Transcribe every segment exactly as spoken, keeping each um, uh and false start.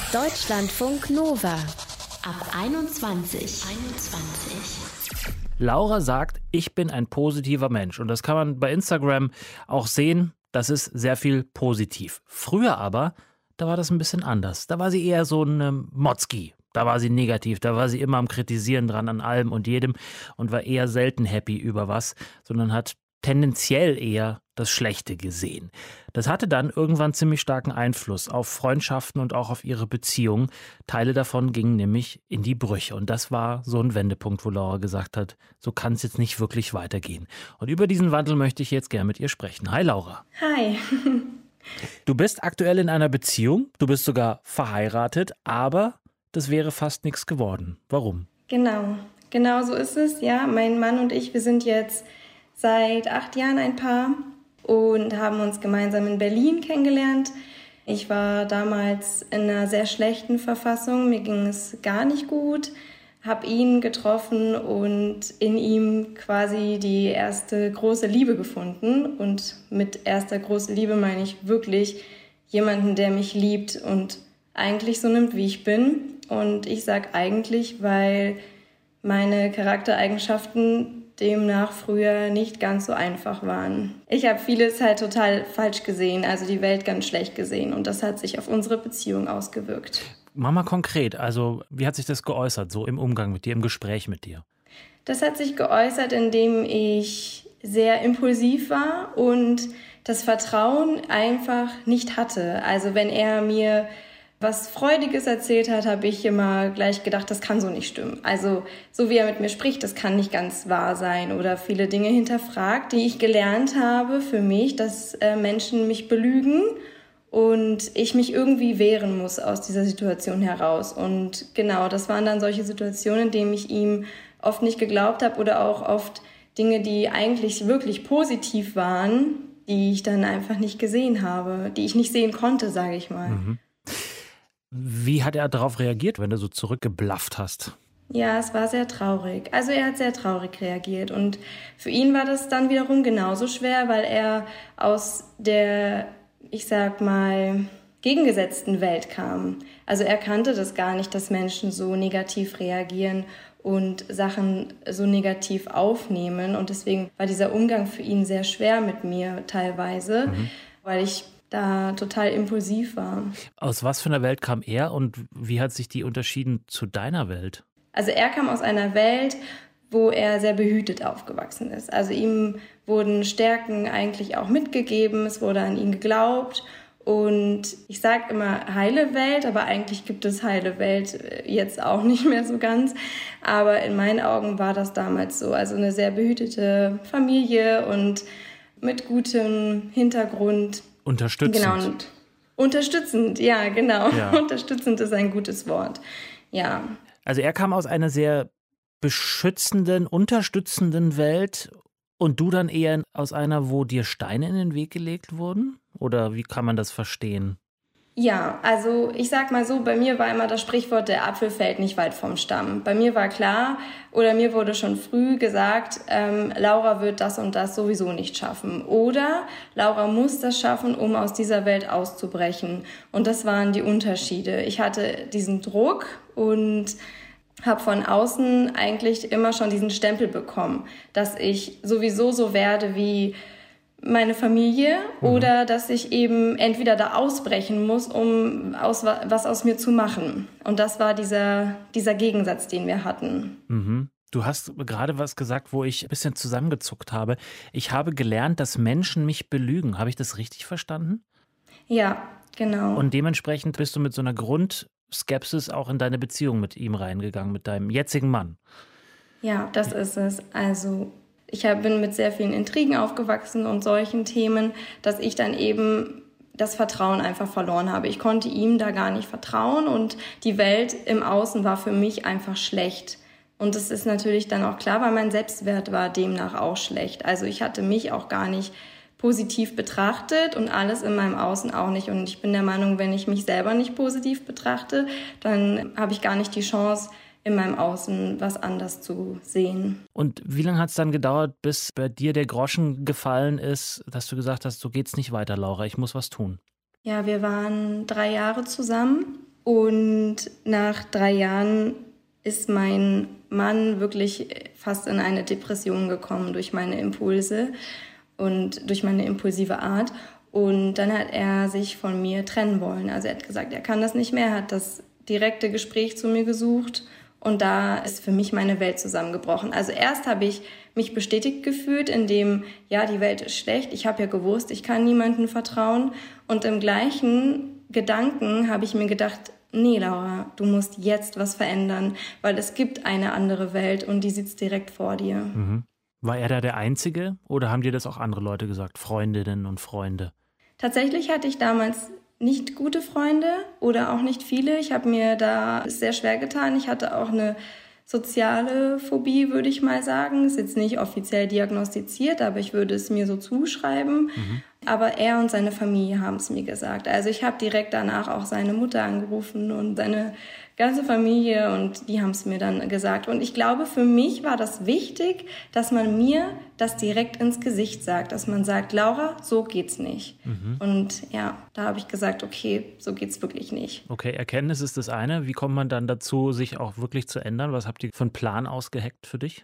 Deutschlandfunk Nova ab einundzwanzig. einundzwanzig. Laura sagt, ich bin ein positiver Mensch. Und das kann man bei Instagram auch sehen. Das ist sehr viel positiv. Früher aber, da war das ein bisschen anders. Da war sie eher so ein Motzki. Da war sie negativ. Da war sie immer am Kritisieren dran an allem und jedem und war eher selten happy über was, sondern hat tendenziell eher das Schlechte gesehen. Das hatte dann irgendwann ziemlich starken Einfluss auf Freundschaften und auch auf ihre Beziehungen. Teile davon gingen nämlich in die Brüche. Und das war so ein Wendepunkt, wo Laura gesagt hat, so kann es jetzt nicht wirklich weitergehen. Und über diesen Wandel möchte ich jetzt gerne mit ihr sprechen. Hi Laura. Hi. Du bist aktuell in einer Beziehung, du bist sogar verheiratet, aber das wäre fast nichts geworden. Warum? Genau, genau so ist es. Ja, mein Mann und ich, wir sind jetzt seit acht Jahren ein Paar und haben uns gemeinsam in Berlin kennengelernt. Ich war damals in einer sehr schlechten Verfassung, mir ging es gar nicht gut, habe ihn getroffen und in ihm quasi die erste große Liebe gefunden. Und mit erster große Liebe meine ich wirklich jemanden, der mich liebt und eigentlich so nimmt, wie ich bin. Und ich sage eigentlich, weil meine Charaktereigenschaften demnach früher nicht ganz so einfach waren. Ich habe vieles halt total falsch gesehen, also die Welt ganz schlecht gesehen. Und das hat sich auf unsere Beziehung ausgewirkt. Mach mal konkret, also wie hat sich das geäußert, so im Umgang mit dir, im Gespräch mit dir? Das hat sich geäußert, indem ich sehr impulsiv war und das Vertrauen einfach nicht hatte. Also wenn er mir was Freudiges erzählt hat, habe ich immer gleich gedacht, das kann so nicht stimmen. Also so wie er mit mir spricht, das kann nicht ganz wahr sein. Oder viele Dinge hinterfragt, die ich gelernt habe für mich, dass äh, Menschen mich belügen und ich mich irgendwie wehren muss aus dieser Situation heraus. Und genau, das waren dann solche Situationen, in denen ich ihm oft nicht geglaubt habe oder auch oft Dinge, die eigentlich wirklich positiv waren, die ich dann einfach nicht gesehen habe, die ich nicht sehen konnte, sage ich mal. Mhm. Wie hat er darauf reagiert, wenn du so zurückgeblafft hast? Ja, es war sehr traurig. Also er hat sehr traurig reagiert und für ihn war das dann wiederum genauso schwer, weil er aus der, ich sag mal, gegengesetzten Welt kam. Also er kannte das gar nicht, dass Menschen so negativ reagieren und Sachen so negativ aufnehmen und deswegen war dieser Umgang für ihn sehr schwer mit mir teilweise, mhm. weil ich da total impulsiv war. Aus was für einer Welt kam er und wie hat sich die unterschieden zu deiner Welt? Also er kam aus einer Welt, wo er sehr behütet aufgewachsen ist. Also ihm wurden Stärken eigentlich auch mitgegeben, es wurde an ihn geglaubt und ich sage immer heile Welt, aber eigentlich gibt es heile Welt jetzt auch nicht mehr so ganz. Aber in meinen Augen war das damals so. Also eine sehr behütete Familie und mit gutem Hintergrund. Unterstützend. Genau, und unterstützend, ja, genau. Ja. Unterstützend ist ein gutes Wort, ja. Also er kam aus einer sehr beschützenden, unterstützenden Welt und du dann eher aus einer, wo dir Steine in den Weg gelegt wurden? Oder wie kann man das verstehen? Ja, also ich sag mal so, bei mir war immer das Sprichwort, der Apfel fällt nicht weit vom Stamm. Bei mir war klar, oder mir wurde schon früh gesagt, ähm, Laura wird das und das sowieso nicht schaffen. Oder Laura muss das schaffen, um aus dieser Welt auszubrechen. Und das waren die Unterschiede. Ich hatte diesen Druck und habe von außen eigentlich immer schon diesen Stempel bekommen, dass ich sowieso so werde wie meine Familie mhm. oder dass ich eben entweder da ausbrechen muss, um aus, was aus mir zu machen. Und das war dieser, dieser Gegensatz, den wir hatten. Mhm. Du hast gerade was gesagt, wo ich ein bisschen zusammengezuckt habe. Ich habe gelernt, dass Menschen mich belügen. Habe ich das richtig verstanden? Ja, genau. Und dementsprechend bist du mit so einer Grundskepsis auch in deine Beziehung mit ihm reingegangen, mit deinem jetzigen Mann. Ja, das ist es. Also ich bin mit sehr vielen Intrigen aufgewachsen und solchen Themen, dass ich dann eben das Vertrauen einfach verloren habe. Ich konnte ihm da gar nicht vertrauen und die Welt im Außen war für mich einfach schlecht. Und das ist natürlich dann auch klar, weil mein Selbstwert war demnach auch schlecht. Also ich hatte mich auch gar nicht positiv betrachtet und alles in meinem Außen auch nicht. Und ich bin der Meinung, wenn ich mich selber nicht positiv betrachte, dann habe ich gar nicht die Chance, in meinem Außen was anders zu sehen. Und wie lange hat es dann gedauert, bis bei dir der Groschen gefallen ist, dass du gesagt hast, so geht's nicht weiter, Laura, ich muss was tun? Ja, wir waren drei Jahre zusammen Und nach drei Jahren ist mein Mann wirklich fast in eine Depression gekommen durch meine Impulse und durch meine impulsive Art. Und dann hat er sich von mir trennen wollen. Also er hat gesagt, er kann das nicht mehr, er hat das direkte Gespräch zu mir gesucht. Und da ist für mich meine Welt zusammengebrochen. Also erst habe ich mich bestätigt gefühlt, indem, ja, die Welt ist schlecht. Ich habe ja gewusst, ich kann niemandem vertrauen. Und im gleichen Gedanken habe ich mir gedacht, nee, Laura, du musst jetzt was verändern, weil es gibt eine andere Welt und die sitzt direkt vor dir. Mhm. War er da der Einzige oder haben dir das auch andere Leute gesagt, Freundinnen und Freunde? Tatsächlich hatte ich damals nicht gute Freunde oder auch nicht viele. Ich habe mir da sehr schwer getan. Ich hatte auch eine soziale Phobie, würde ich mal sagen. Ist jetzt nicht offiziell diagnostiziert, aber ich würde es mir so zuschreiben. Mhm. Aber er und seine Familie haben es mir gesagt. Also ich habe direkt danach auch seine Mutter angerufen und seine ganze Familie und die haben es mir dann gesagt. Und ich glaube, für mich war das wichtig, dass man mir das direkt ins Gesicht sagt, dass man sagt, Laura, so geht's nicht. Mhm. Und ja, da habe ich gesagt, okay, so geht's wirklich nicht. Okay, Erkenntnis ist das eine. Wie kommt man dann dazu, sich auch wirklich zu ändern? Was habt ihr für einen Plan ausgeheckt für dich?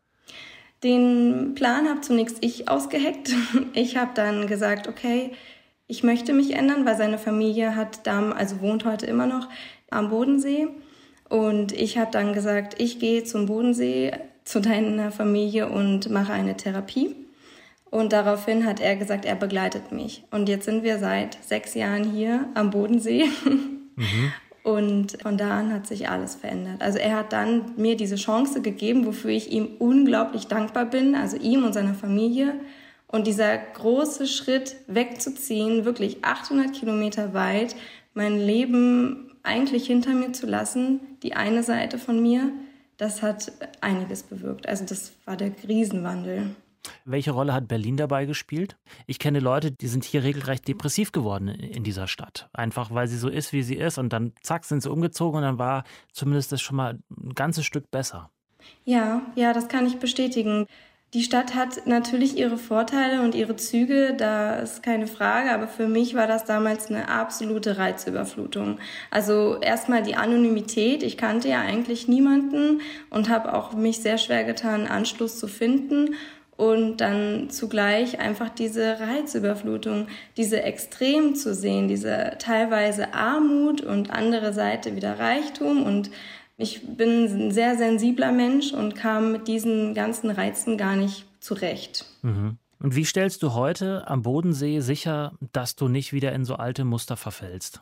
Den Plan habe zunächst ich ausgeheckt. Ich habe dann gesagt, okay, ich möchte mich ändern, weil seine Familie hat da, also wohnt heute immer noch am Bodensee. Und ich habe dann gesagt, ich gehe zum Bodensee zu deiner Familie und mache eine Therapie. Und daraufhin hat er gesagt, er begleitet mich. Und jetzt sind wir seit sechs Jahren hier am Bodensee. Mhm. Und von da an hat sich alles verändert. Also er hat dann mir diese Chance gegeben, wofür ich ihm unglaublich dankbar bin, also ihm und seiner Familie. Und dieser große Schritt wegzuziehen, wirklich achthundert Kilometer weit, mein Leben eigentlich hinter mir zu lassen, die eine Seite von mir, das hat einiges bewirkt. Also das war der Riesenwandel. Welche Rolle hat Berlin dabei gespielt? Ich kenne Leute, die sind hier regelrecht depressiv geworden in dieser Stadt. Einfach weil sie so ist, wie sie ist. Und dann zack, sind sie umgezogen und dann war zumindest das schon mal ein ganzes Stück besser. Ja, ja, das kann ich bestätigen. Die Stadt hat natürlich ihre Vorteile und ihre Züge, da ist keine Frage, aber für mich war das damals eine absolute Reizüberflutung. Also erstmal die Anonymität, ich kannte ja eigentlich niemanden und habe auch mich sehr schwer getan, Anschluss zu finden. Und dann zugleich einfach diese Reizüberflutung, diese Extrem zu sehen, diese teilweise Armut und andere Seite wieder Reichtum. Und ich bin ein sehr sensibler Mensch und kam mit diesen ganzen Reizen gar nicht zurecht. Mhm. Und wie stellst du heute am Bodensee sicher, dass du nicht wieder in so alte Muster verfällst?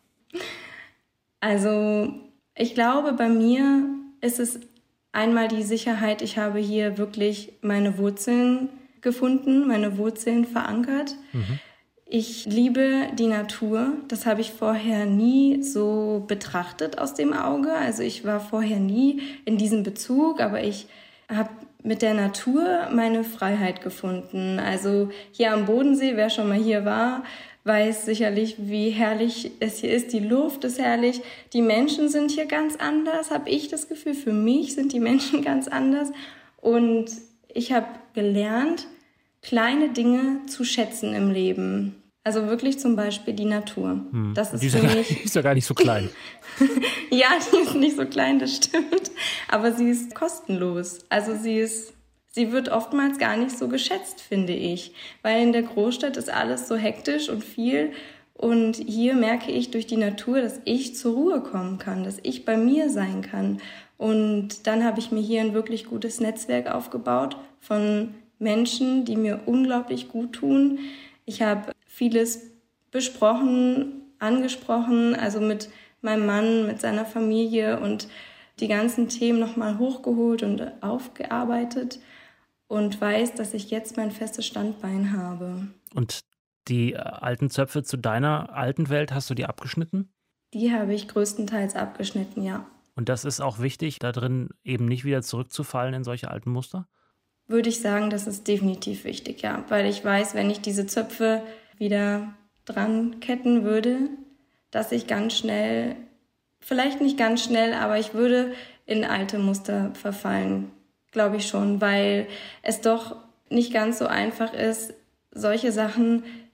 Also ich glaube, bei mir ist es einmal die Sicherheit, ich habe hier wirklich meine Wurzeln gefunden, meine Wurzeln verankert. Mhm. Ich liebe die Natur. Das habe ich vorher nie so betrachtet aus dem Auge. Also ich war vorher nie in diesem Bezug, aber ich habe mit der Natur meine Freiheit gefunden. Also hier am Bodensee, wer schon mal hier war, weiß sicherlich, wie herrlich es hier ist. Die Luft ist herrlich. Die Menschen sind hier ganz anders, habe ich das Gefühl. Für mich sind die Menschen ganz anders. Und ich habe gelernt, kleine Dinge zu schätzen im Leben. Also wirklich zum Beispiel die Natur. Hm. Das ist die ist, für ja mich gar, ist ja gar nicht so klein. Ja, die ist nicht so klein, das stimmt. Aber sie ist kostenlos. Also sie ist... Sie wird oftmals gar nicht so geschätzt, finde ich, weil in der Großstadt ist alles so hektisch und viel und hier merke ich durch die Natur, dass ich zur Ruhe kommen kann, dass ich bei mir sein kann und dann habe ich mir hier ein wirklich gutes Netzwerk aufgebaut von Menschen, die mir unglaublich gut tun. Ich habe vieles besprochen, angesprochen, also mit meinem Mann, mit seiner Familie und die ganzen Themen nochmal hochgeholt und aufgearbeitet. Und weiß, dass ich jetzt mein festes Standbein habe. Und die alten Zöpfe zu deiner alten Welt, hast du die abgeschnitten? Die habe ich größtenteils abgeschnitten, ja. Und das ist auch wichtig, da drin eben nicht wieder zurückzufallen in solche alten Muster? Würde ich sagen, das ist definitiv wichtig, ja. Weil ich weiß, wenn ich diese Zöpfe wieder dran ketten würde, dass ich ganz schnell, vielleicht nicht ganz schnell, aber ich würde in alte Muster verfallen. Glaube ich schon, weil es doch nicht ganz so einfach ist, solche Sachen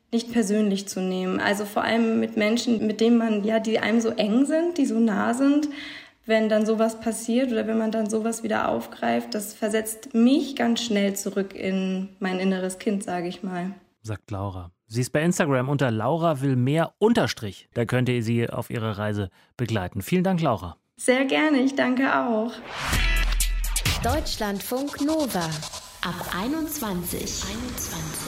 nicht persönlich zu nehmen. Also vor allem mit Menschen, mit denen man, ja, die einem so eng sind, die so nah sind. Wenn dann sowas passiert oder wenn man dann sowas wieder aufgreift, das versetzt mich ganz schnell zurück in mein inneres Kind, sage ich mal. Sagt Laura. Sie ist bei Instagram unter Laura will mehr unterstrich. Da könnt ihr sie auf ihrer Reise begleiten. Vielen Dank, Laura. Sehr gerne, ich danke auch. Deutschlandfunk Nova ab einundzwanzig. einundzwanzig.